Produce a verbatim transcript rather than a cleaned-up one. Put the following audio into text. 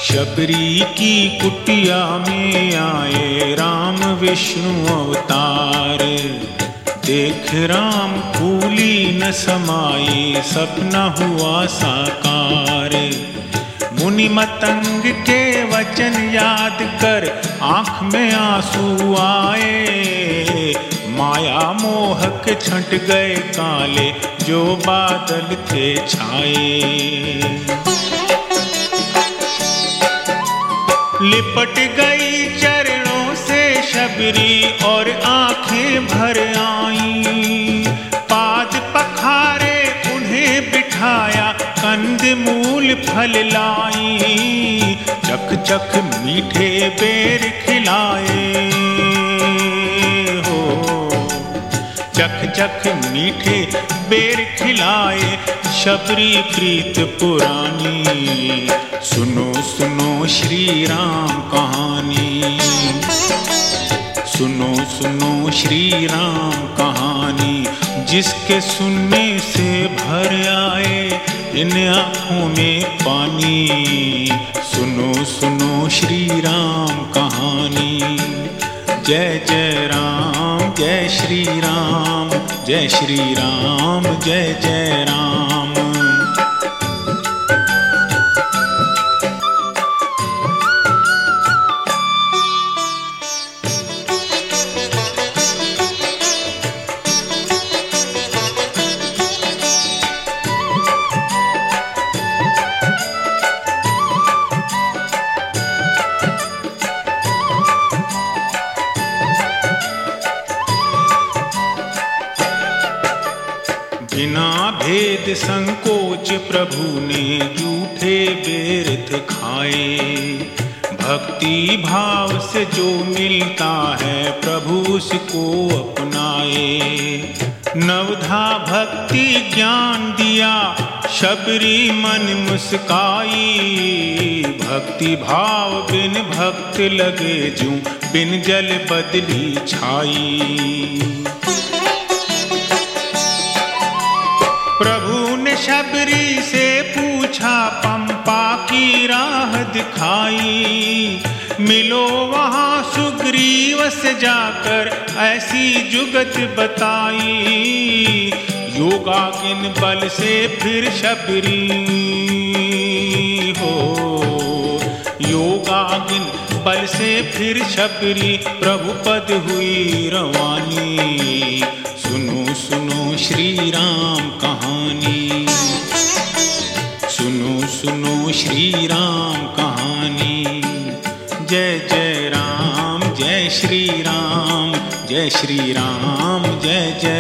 शबरी की कुटिया में आए राम विष्णु अवतार। देख राम भूली न समाई, सपना हुआ साकार। मुनि मतंग के वचन याद कर आँख में आंसू आए। माया मोह के छंट गए काले, जो बादल थे छाए। लिपट गई चरणों से शबरी और आंखें भर आईं। पाद पखारे उन्हें बिठाया, कंद मूल फल लाई। चख चख मीठे बेर खिलाए हो, चख चख मीठे बेर खिलाए। शबरी प्रीत पुरानी, सुनो सुनो श्री राम कहानी। सुनो सुनो श्री राम कहानी, जिसके सुनने से भर आए इन आँखों में पानी। सुनो सुनो श्री राम कहानी। जय जय राम, जय श्री राम, जय श्री राम, जय जय राम। बिना भेद संकोच प्रभु ने जूठे बेरथ खाए। भक्ति भाव से जो मिलता है प्रभु उसको अपनाए। नवधा भक्ति ज्ञान दिया, शबरी मन मुस्काई। भक्ति भाव बिन भक्त लगे जूं, बिन जल बदली छाई। प्रभु ने शबरी से पूछा, पंपा की राह दिखाई। मिलो वहाँ सुग्रीव से जाकर, ऐसी जुगत बताई। योगाग्नि बल से फिर शबरी हो, योगाग्नि बल से फिर शबरी प्रभु पद हुई रवानी। सुनो सुनो श्री राम कहानी। सुनो सुनो श्री राम कहानी। जय जय राम, जय श्री राम, जय श्री राम, जय जय